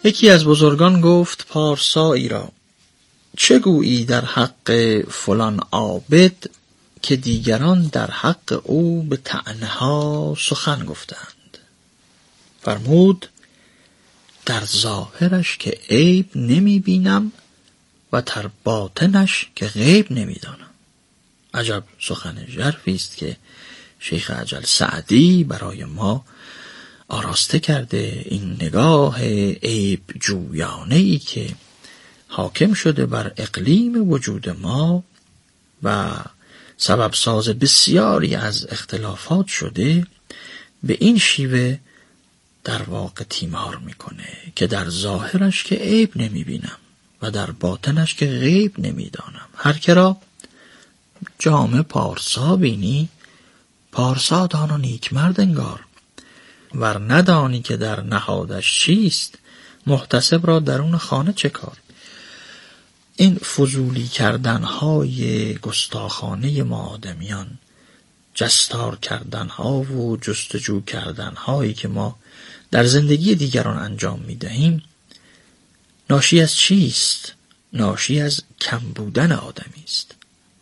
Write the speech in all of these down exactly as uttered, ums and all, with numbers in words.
یکی از بزرگان گفت پارسایی را: چه گویی در حق فلان عابد که دیگران در حق او به طعنه ها سخن گفتند؟ فرمود: در ظاهرش که عیب نمی بینم و در باطنش که غیب نمی دانم. عجب سخن ژرفی است که شیخ اجل سعدی برای ما آراسته کرده. این نگاه عیب جویانه ای که حاکم شده بر اقلیم وجود ما و سبب ساز بسیاری از اختلافات شده، به این شیوه در واقع تیمار میکنه که در ظاهرش که عیب نمیبینم و در باطنش که غیب نمیدانم. هر که را جامه پارسا بینی، پارسا دان و نیک مرد انگار. ور ندانی که در نهادش چیست، محتسب را درون خانه چه کار؟ این فضولی کردنهای گستاخانه ما آدمیان، جستار کردنها و جستجو کردنهایی که ما در زندگی دیگران انجام میدهیم، ناشی از چیست؟ ناشی از کم بودن آدمی است.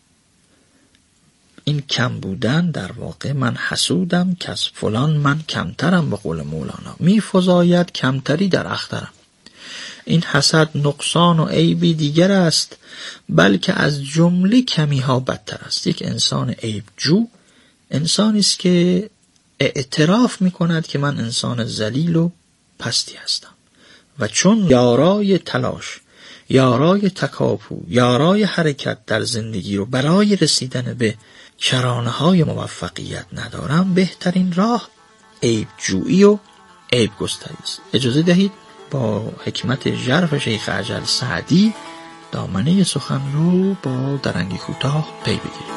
این کم بودن در واقع من حسودم که از فلان من کمترم، به قول مولانا می فزاید کمتری در اخترم. این حسد نقصان و عیبی دیگر است، بلکه از جمله کمی ها بدتر است. یک انسان عیب جو انسانی است که اعتراف می کند که من انسان ذلیل و پستی هستم و چون یارای تلاش، یارای تکاپو، یارای حرکت در زندگی رو برای رسیدن به کرانه های موفقیت ندارم، بهترین راه عیب جویی و عیب گستری است. اجازه دهید با حکمت ژرف شیخ اجل سعدی دامنه سخن رو با درنگی کوتاه پی بگیریم.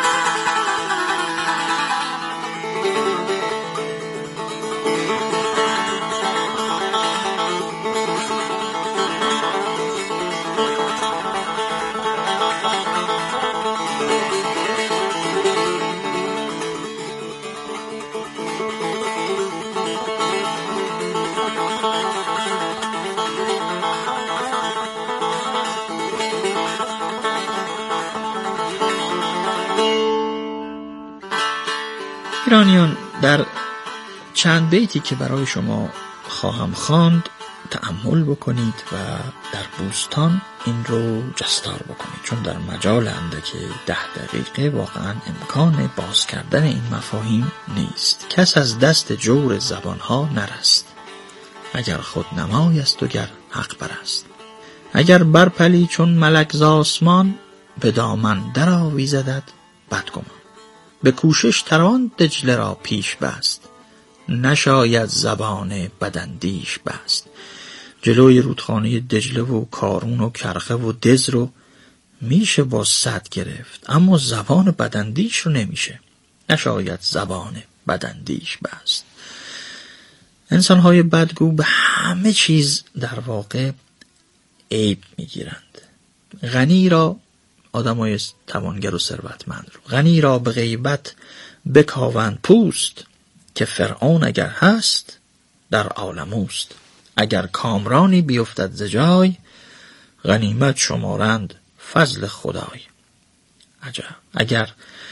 ایرانیان، در چند بیتی که برای شما خواهم خواند تأمل بکنید و در بوستان این رو جستار بکنید، چون در مجال اندک ده دقیقه واقعا امکان باز کردن این مفاهیم نیست. کس از دست جور زبانها نرست، اگر خود نمای است و گر حق برست. اگر برپلی چون ملک ز آسمان، به دامن در آویزدت بدگمان. به کوشش توان دجله را پیش بست، نشاید زبان بداندیش بست. جلوی رودخانه دجله و کارون و کرخه و دز رو میشه با صد گرفت، اما زبان بداندیش رو نمیشه. نشاید زبان بداندیش بست. انسان‌های بدگو به همه چیز در واقع عیب میگیرند. غنی را، آدمای توانگر و ثروتمند رو، غنی را به غیبت بکاوند پوست، که فرعون اگر هست در عالم اوست. اگر کامرانی بیفتد ز جای، غنیمت شمارند فضل خدای. عجب. اگر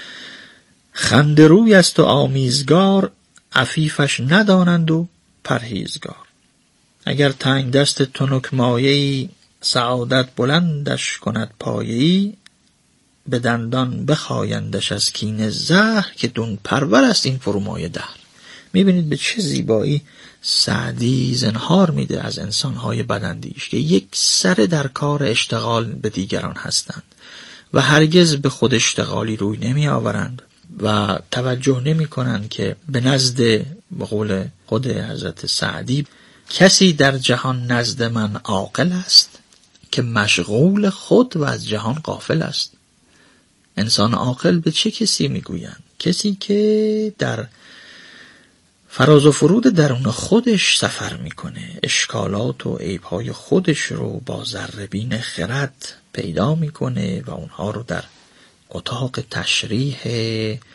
خندروی است و آمیزگار، عفیفش ندانند و پرهیزگار. اگر تنگ دست تنک مایه‌ای، سعادت بلندش کند پایه‌ای. به دندان بخایندش از کینه زهر، که دون پرور است این فرومایه دهر. میبینید به چه زیبایی سعدی زنهار میده از انسانهای بداندیش که یک سر در کار اشتغال به دیگران هستند و هرگز به خود اشتغالی روی نمی آورند و توجه نمی کنند که به نزد، به قول خود حضرت سعدی، کسی در جهان نزد من عاقل است که مشغول خود و از جهان غافل است. انسان عاقل به چه کسی میگویند؟ کسی که در فراز و فرود درون خودش سفر میکنه، اشکالات و عیبهای خودش رو با ذره‌بین خرد پیدا میکنه و اونها رو در اتاق تشریح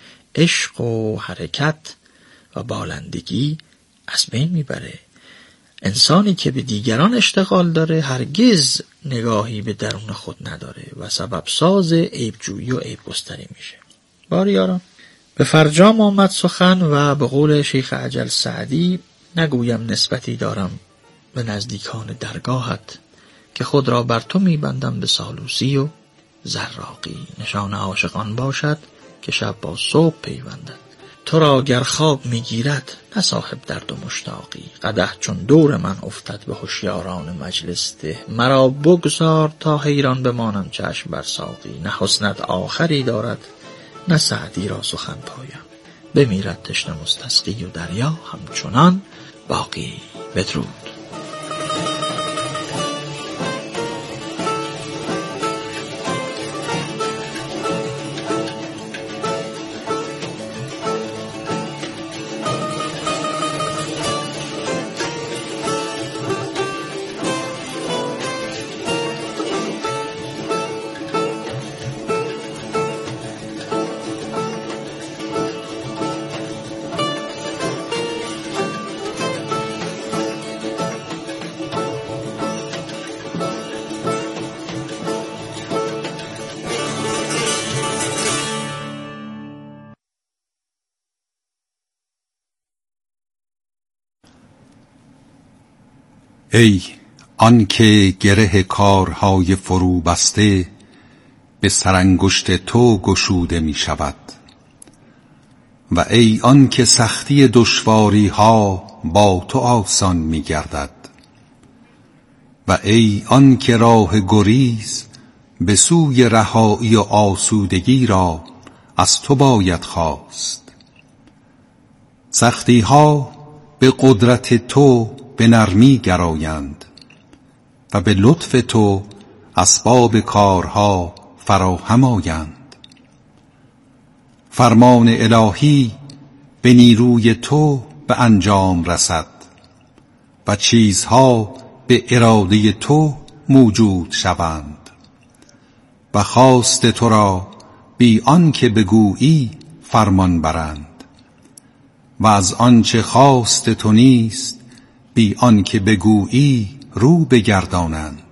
عشق و حرکت و بالندگی از بین میبره. انسانی که به دیگران اشتغال داره هرگز نگاهی به درون خود نداره و سبب ساز عیبجویی و عیبگستری میشه. باریاران، به فرجام آمد سخن و به قول شیخ عجل سعدی نگویم نسبتی دارم به نزدیکان درگاهت که خود را بر تو میبندم به سالوسی و زراقی. نشان عاشقان باشد که شب با صبح پیوندد. تو را گر خواب میگیرد نه صاحب درد و مشتاقی. قدح چون دور من افتد به هوشیاران مجلس ده. مرا بگذار تا حیران بمانم چشم بر ساقی. نه حسنت آخری دارد نه سعدی را سخن پایم. بمیرد تشنه مستسقی و دریا همچنان باقی. بدرود. ای آن که گره کارهای فرو بسته به سرانگشت تو گشوده می شود و ای آن که سختی دشواری ها با تو آسان می گردد و ای آن که راه گریز به سوی رهایی و آسودگی را از تو باید خواست. سختی ها به قدرت تو به نرمی گرایند و به لطف تو اسباب کارها فراهم آیند. فرمان الهی به نیروی تو به انجام رسد و چیزها به اراده تو موجود شوند و خواست تو را بی آن که بگویی فرمان برند و از آنچه خواست تو نیست بی آن که بگویی رو بگردانند.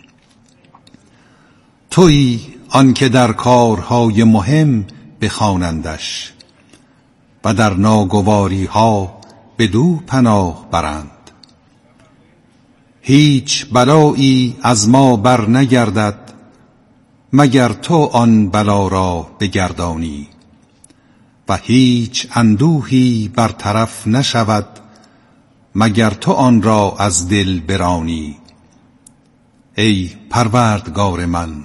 تویی آن که در کارهای مهم بخوانندش و در ناگواری ها بدو پناه برند. هیچ بلایی از ما بر نگردد مگر تو آن بلا را بگردانی و هیچ اندوهی برطرف نشود مگر تو آن را از دل برانی. ای پروردگار من،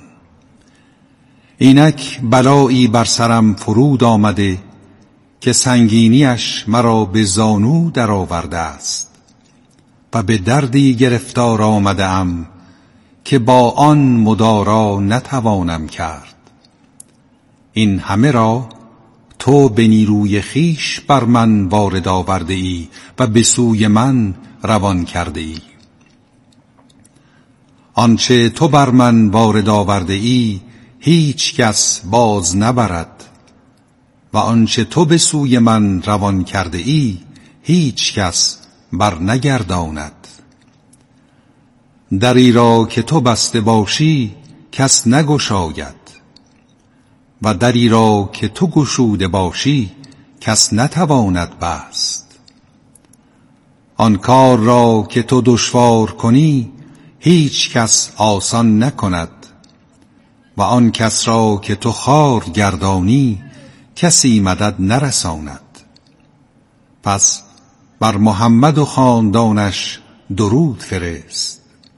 اینک بلایی بر سرم فرود آمده که سنگینیش مرا به زانو در آورده است و به دردی گرفتار آمده ام که با آن مدارا نتوانم کرد. این همه را تو به نیروی خیش بر من وارد آورده ای و به سوی من روان کرده ای. آنچه تو بر من وارد آورده ای هیچ کس باز نبرد و آنچه تو به سوی من روان کرده ای هیچ کس بر نگرداند. دری را که تو بسته باشی کس نگشاید و دری را که تو گشوده باشی کس نتواند بست. آن کار را که تو دشوار کنی هیچ کس آسان نکند و آن کس را که تو خوار گردانی کسی مدد نرساند. پس بر محمد و خاندانش درود فرست.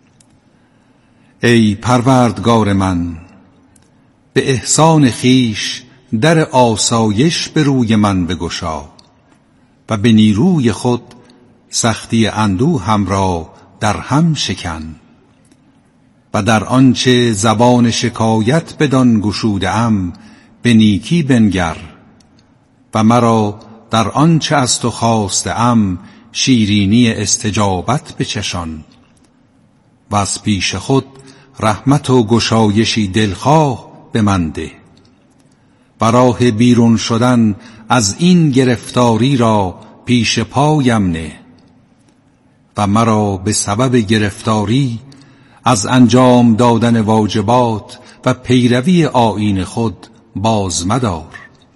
ای پروردگار من، به احسان خیش در آسایش به روی من بگشا و به نیروی خود سختی اندوهم را در هم شکن و در آنچه زبان شکایت بدان گشوده ام به نیکی بنگر و مرا در آنچه از تو خواسته ام شیرینی استجابت بچشان و از پیش خود رحمت و گشایشی دلخواه به من ده و راه بیرون شدن از این گرفتاری را پیش پایم نه و مرا به سبب گرفتاری از انجام دادن واجبات و پیروی آیین خود باز مدار.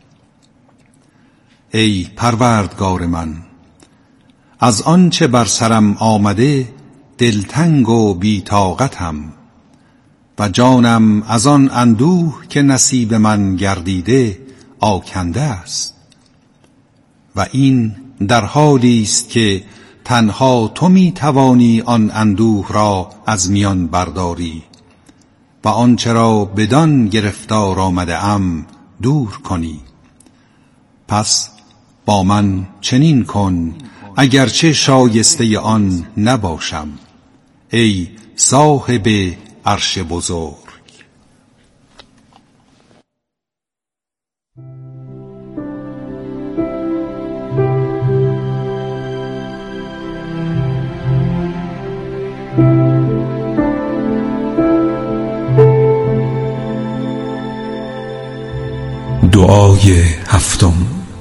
ای پروردگار من، از آنچه بر سرم آمده دلتنگ و بی‌طاقتم و جانم از آن اندوه که نصیب من گردیده آکنده است و این در حالی است که تنها تو می توانی آن اندوه را از میان برداری و آنچه را بدان گرفتار آمده ام دور کنی. پس با من چنین کن اگرچه شایسته آن نباشم، ای صاحب عرش بزرگ. دعای هفتم.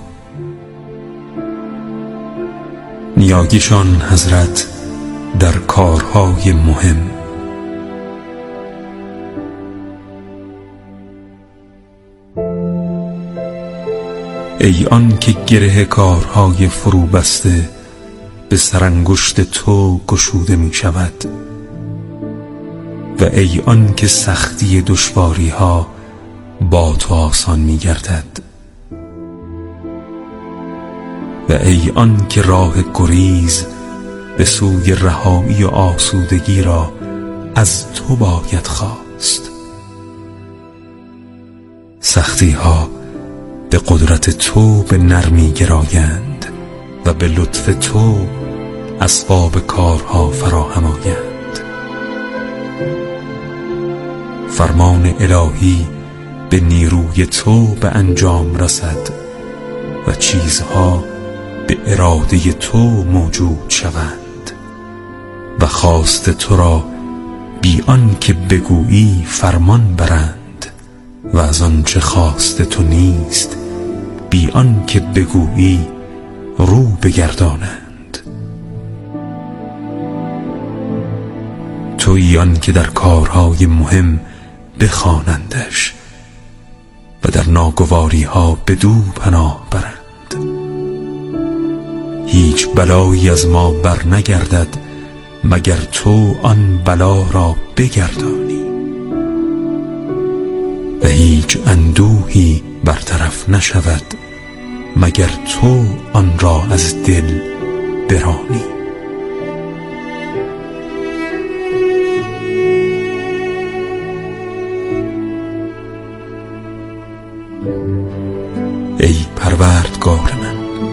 نیاگیشان حضرت در کارهای مهم. ای آن که گره کارهای فرو بسته به سرانگشت تو گشوده می شود و ای آن که سختی دشواری ها با تو آسان می گردد و ای آن که راه گریز به سوی رهایی و آسودگی را از تو باید خواست. سختی ها به قدرت تو به نرمی گرایند و به لطف تو اسباب کارها فراهم آیند. فرمان الهی به نیروی تو به انجام رسد و چیزها به اراده تو موجود شوند و خواست تو را بی آن که بگویی فرمان برند و از آنچه خواست تو نیست بی آن که بگویی رو بگردانند. تویی آن که در کارهای مهم بخوانندش و در ناگواری ها بدو پناه برند. هیچ بلایی از ما بر نگردد مگر تو آن بلا را بگردانی و هیچ اندوهی برطرف نشود مگر تو آن را از دل برانی. ای پروردگار من،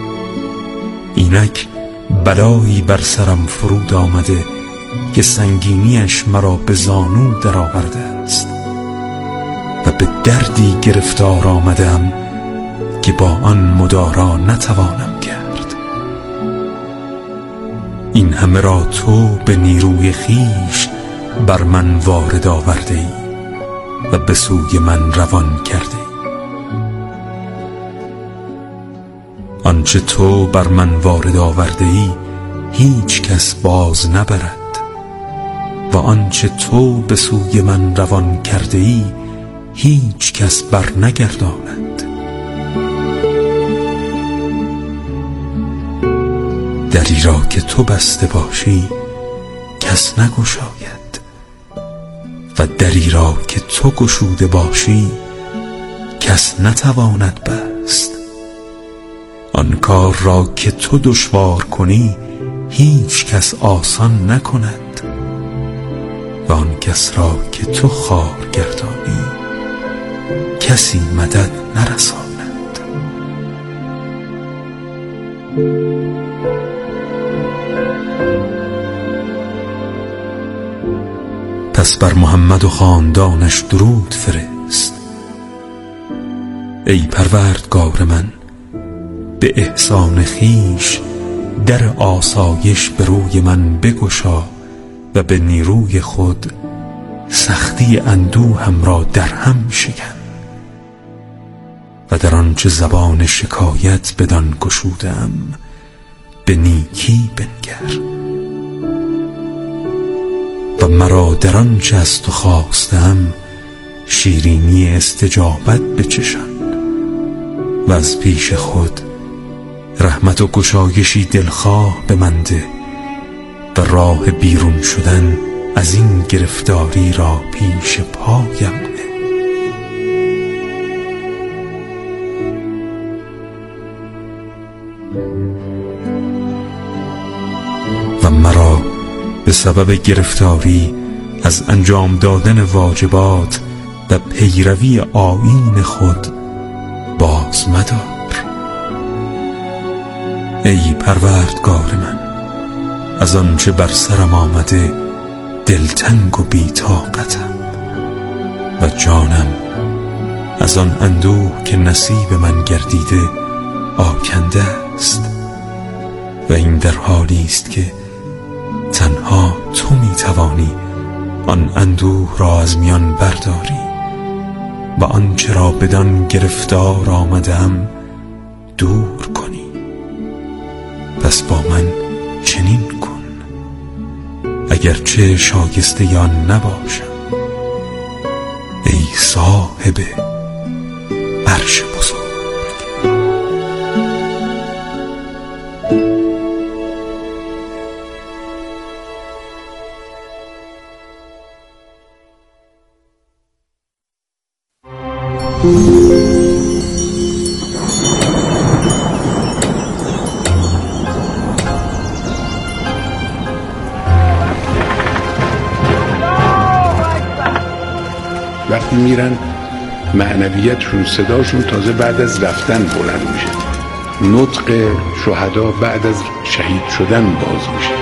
اینک بلایی بر سرم فرود آمده که سنگینیش مرا به زانو درآورده است و به دردی گرفتار آمدم که با آن مدارا نتوانم کرد. این همه را تو به نیروی خیش بر من وارد آورده ای و به سوی من روان کرده ای. آنچه تو بر من وارد آورده ای هیچ کس باز نبرد و آنچه تو به سوی من روان کرده ای هیچ کس بر نگرداند. دری را که تو بسته باشی کس نگشاید و دری را که تو گشوده باشی کس نتواند بست. آن کار را که تو دشوار کنی هیچ کس آسان نکند و آن کس را که تو خوار گردانی کسی مدد نرساند. پس بر محمد و خاندانش درود فرست. ای پروردگار من، به احسان خیش در آسایش به روی من بگشا و به نیروی خود سختی اندوهم را در هم شکن و در آنچه زبان شکایت بدان گشودم به نیکی بنگر و مرا در آنچه از تو خواستم شیرینی استجابت بچشان و از پیش خود رحمت و گشایشی دلخواه به من ده و راه بیرون شدن از این گرفتاری را پیش پایم نه. و مرا به سبب گرفتاری از انجام دادن واجبات و پیروی آیین خود باز مدار. ای پروردگار من، از آنچه بر سرم آمده دلتنگ و بی‌طاقتم و جانم از آن اندوه که نصیب من گردیده آکنده است و این در حالی است که تنها تو می توانی آن اندوه را از میان برداری و آنچه را بدان گرفتار آمدم دور کنی. پس با من چنین کن اگرچه شایسته یا نباشم، ای صاحب عرش بزرگ. وقتی میرن معنویتشون، صداشون تازه بعد از رفتن بلند میشه. نطق شهدا بعد از شهید شدن باز میشه.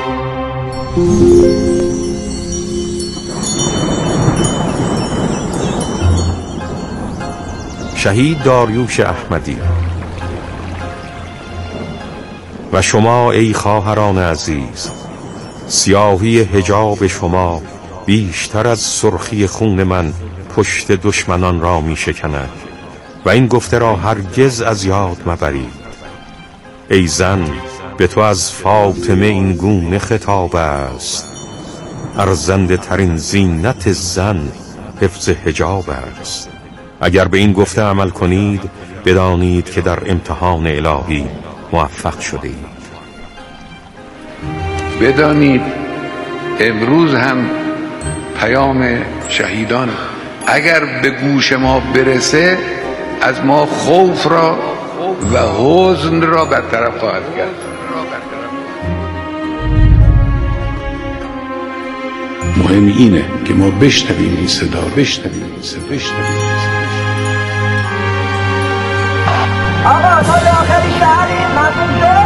شهید داریوش احمدی. و شما ای خواهران عزیز، سیاهی حجاب شما بیشتر از سرخی خون من پشت دشمنان را می شکند و این گفته را هرگز از یاد مبرید. ای زن، به تو از فاطمه این گونه خطاب است: ارزنده ترین زینت زن حفظ حجاب است. اگر به این گفته عمل کنید بدانید که در امتحان الهی موفق شدید. بدانید امروز هم پیام شهیدان اگر به گوش ما برسه از ما خوف را و حزن را برطرف خواهد کرد. مهم اینه که ما بشنویم این صدا، بشنویم این صدا، بشنویم این صدا. آقا تا داخل شهری مطلوب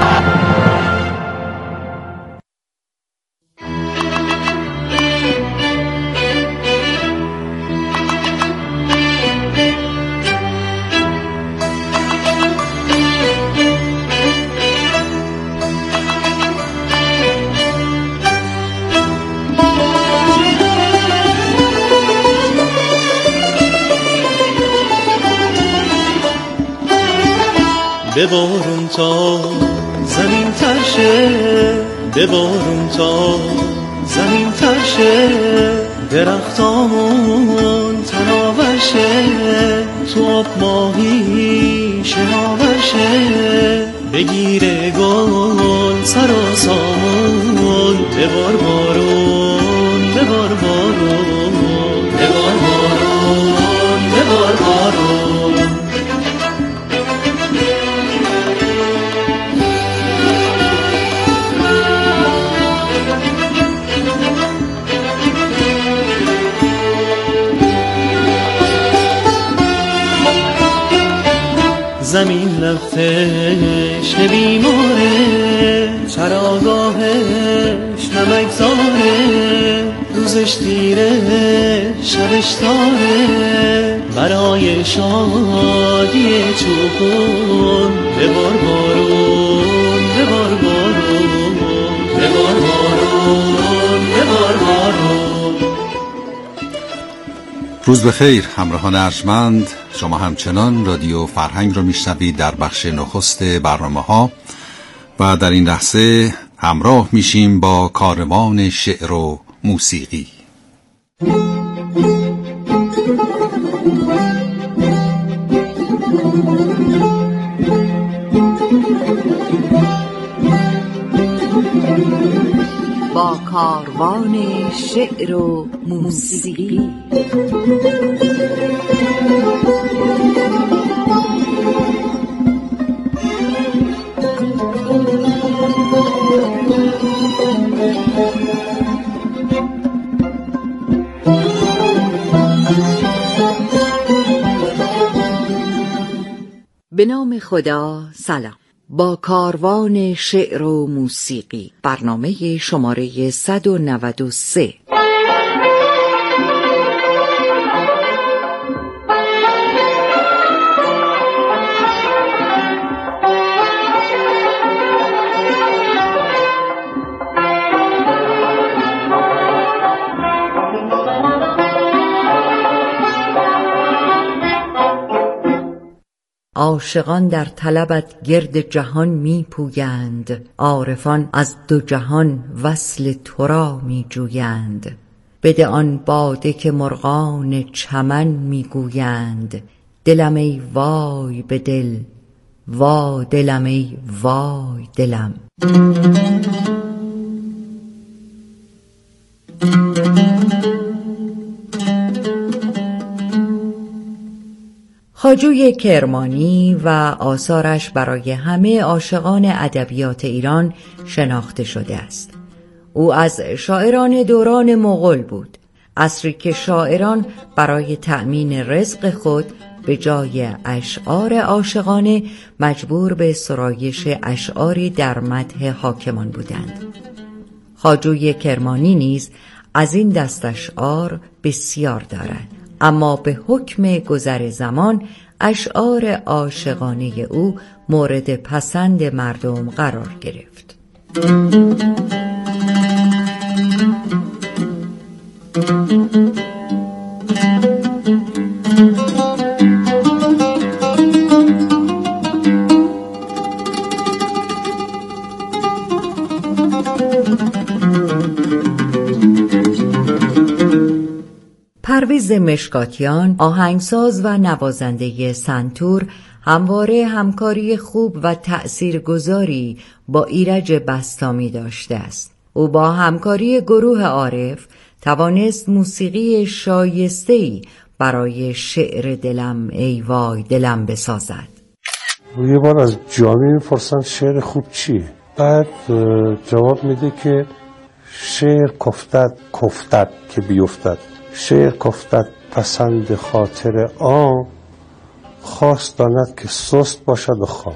ببارون تا زمین ترشه، ببارون تا زمین ترشه، درختامون تناوشه، تو آب ماهی شناوشه، بگیره گل سر و سامون، ببار بارون ببار بارون ببار بارون ببار بارون. زمین لفتش بیماره، چراگاهش نمکزاره، روزش دیره شبش تاره، برای شادی چوبون ببار بارون ببار بارون ببار بارون ببار بارون. روز بخیر همراهان ارجمند، شما همچنان رادیو فرهنگ رو میشنوید در بخش نخست برنامه ها و در این لحظه همراه میشیم با کاروان شعر و موسیقی. با کاروان شعر و موسیقی. به نام خدا. سلام. با کاروان شعر و موسیقی، برنامه شماره صد و نود و سه. عاشقان در طلبت گرد جهان می پویند، عارفان از دو جهان وصل تو را می جویند. بده آن باده که مرغان چمن می گویند، دلم ای وای به دل، وا دلم ای وای دلم. خواجوی کرمانی و آثارش برای همه عاشقان ادبیات ایران شناخته شده است. او از شاعران دوران مغول بود، عصری که شاعران برای تأمین رزق خود به جای اشعار عاشقانه مجبور به سرایش اشعاری در مدح حاکمان بودند. خواجوی کرمانی نیز از این دست اشعار بسیار دارد، اما به حکم گذر زمان اشعار عاشقانه او مورد پسند مردم قرار گرفت. پرویز مشکاتیان، آهنگساز و نوازنده سنتور، همواره همکاری خوب و تأثیرگذاری با ایرج بسطامی داشته است. او با همکاری گروه عارف توانست موسیقی شایسته‌ای برای شعر دلم ای وای دلم بسازد. یه بار از جامی میپرسن شعر خوب چیه؟ بعد جواب میده که شعر کفتد کفتد که بیفتد، شعر کفتد پسند خاطر آن، خواست داند که سست باشد و خام.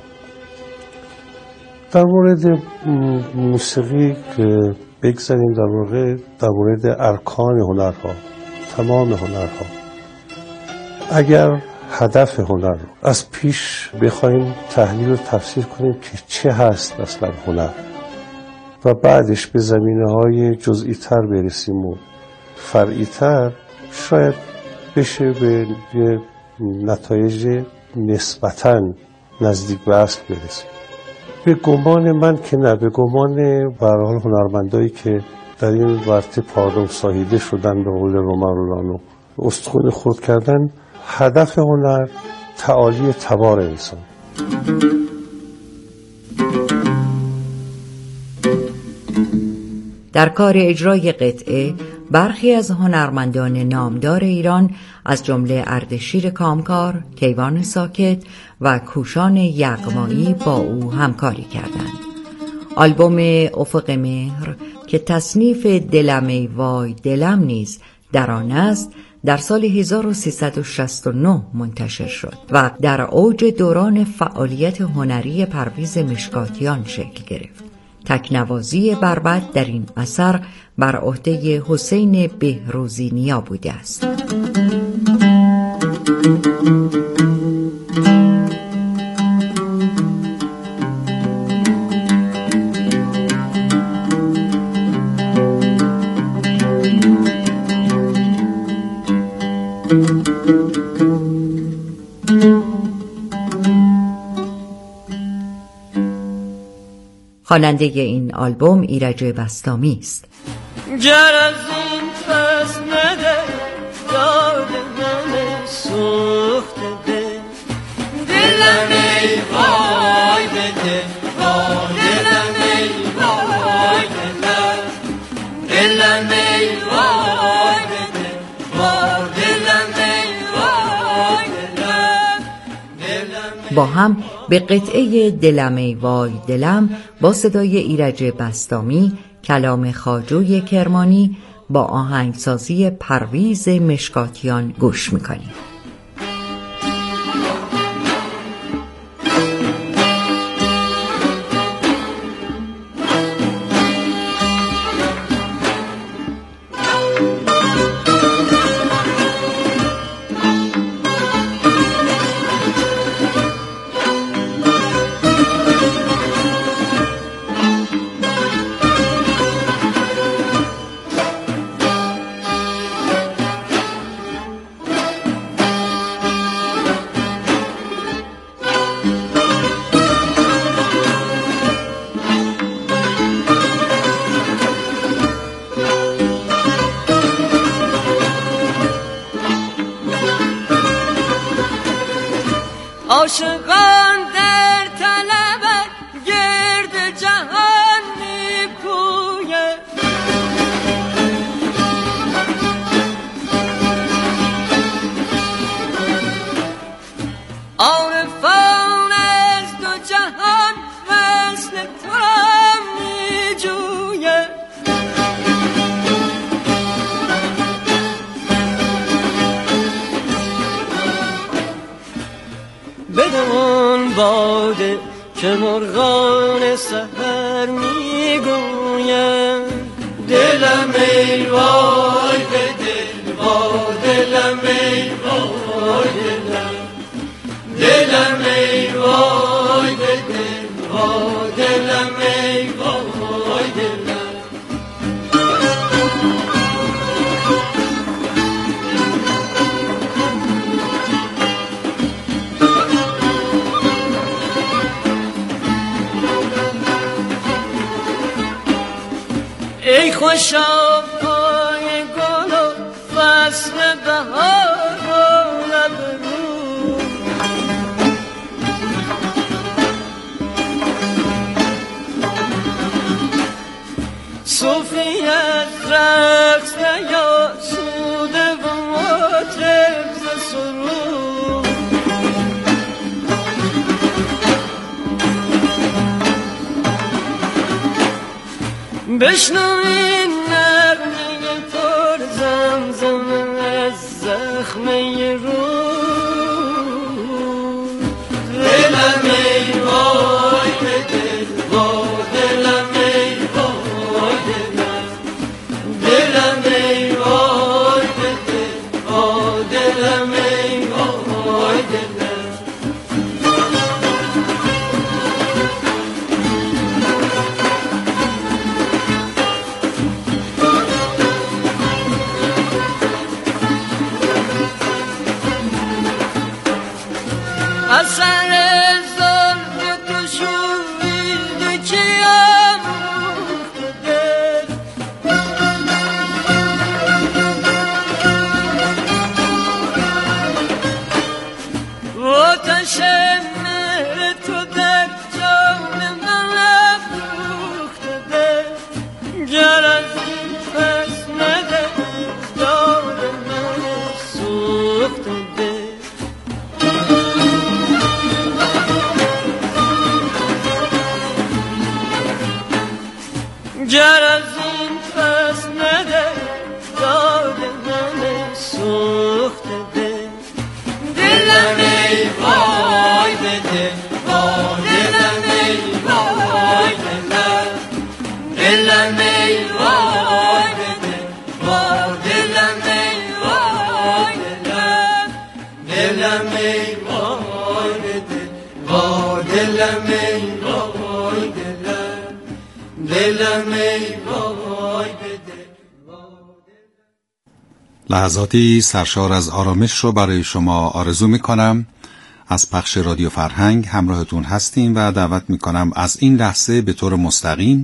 در مورد موسیقی که بگذاریم، در مورد در مورد ارکان هنرها، تمام هنرها، اگر هدف هنر رو از پیش بخوایم تحلیل و تفسیر کنیم که چه هست اصلا هنر و بعدش به زمینه‌های جزئی تر برسیم و فرعی تر، شاید بشه به یه نتایج نسبتاً نزدیک به اصل برسیم. به گمان من که نه، به گمان به هر حال هنرمندایی که در این ورطه پاردم ساهیده شدن به قول رومن رولانو استخوان خرد کردن، هدف هنر تعالی تبار انسان. در کار اجرای قطعه برخی از هنرمندان نامدار ایران از جمله اردشیر کامکار، کیوان ساکت و کوشان یغمایی با او همکاری کردند. آلبوم افق مهر که تصنیف دلم ای وای دلم نیز در آن است، در سال هزار و سیصد و شصت و نه منتشر شد و در اوج دوران فعالیت هنری پرویز مشکاتیان شکل گرفت. تکنوازی بربط در این اثر بر عهده حسین بهروزی نیا بوده است. خواننده این آلبوم ایرج بسطامی است. گر از این پس نده یاد من سوخته دل. دلم ای وای بده وای دلم ای وای دلم. دلم ای وای بده وای دلم ای وای دلم. با هم به قطعه دلم ای وای دلم با صدای ایرج بسطامی، کلام خواجوی کرمانی با آهنگسازی پرویز مشکاتیان گوش میکنیم. عاشقان در طلبت گرد جهان میپوید. عارفان از دو جهان وصل تو را میجوید. بدون باده که مرغان سحر میگویند. دلم ای وای بده وای دلم ای وای دلم. دلم ای وای بده وای دلم ای وای دلم. ای خوشا پای گل و فصل بهار و لب رو. صوفی از رقص یا سوده و مطرب ز سرود. بشنو این نغمه پر زمزم از زخمه رو. دلم ای وای بده وای دلم ای وای دلم. دلم ای وای بده وای دلم ای وای دلم. اثر ظلم تو شوید کیم دل. آتش مهر تو در جان من افروخته دل. گر از این پس نده دار من سوخته دل. گر از این پس نده داد من سوخته دل. دلم ای وای بده وای دلم ای وای دلم. دلم ای وای بده وای دلم ای وای دلم. دلم ای وای بده وای دلم ای وای دلم. دلم ای وای بده. لحظاتی سرشار از آرامش رو برای شما آرزو میکنم. از پخش رادیو فرهنگ همراهتون هستیم و دعوت میکنم از این لحظه به طور مستقیم